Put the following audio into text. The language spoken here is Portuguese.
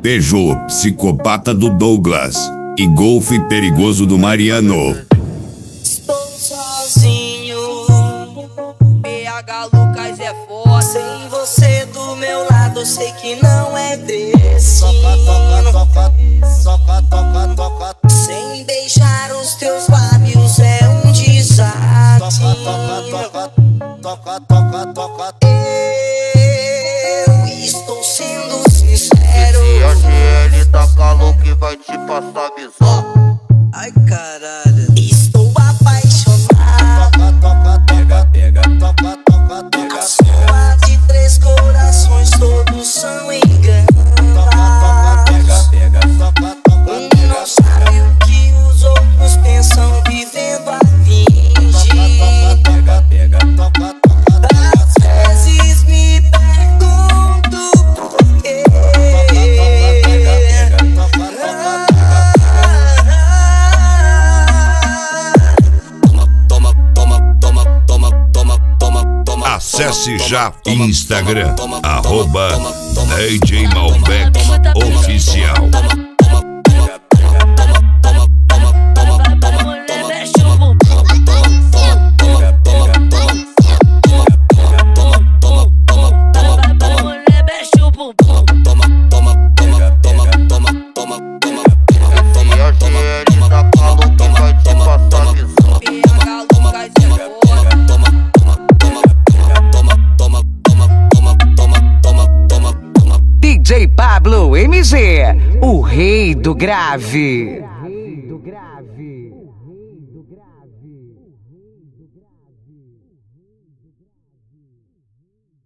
Peugeot psicopata do Douglas e Golf perigoso do Mariano. Estou sozinho, PH Lucas é foda. Sem você do meu lado, sei que não é destino. Sem beijar os teus lábios é um desatino. Eu estou sendo sincero. Se a GL tá calor que vai te passar visão. Ai caralho, estou apaixonado. Pega, A sua de 3 corações todos são enganos. Não sabe o que os outros pensam vivendo a fingir. Às vezes me pergunto por quê. Acesse já Instagram, @DJ Malbec Oficial. DJ Pablo MG, o rei do grave.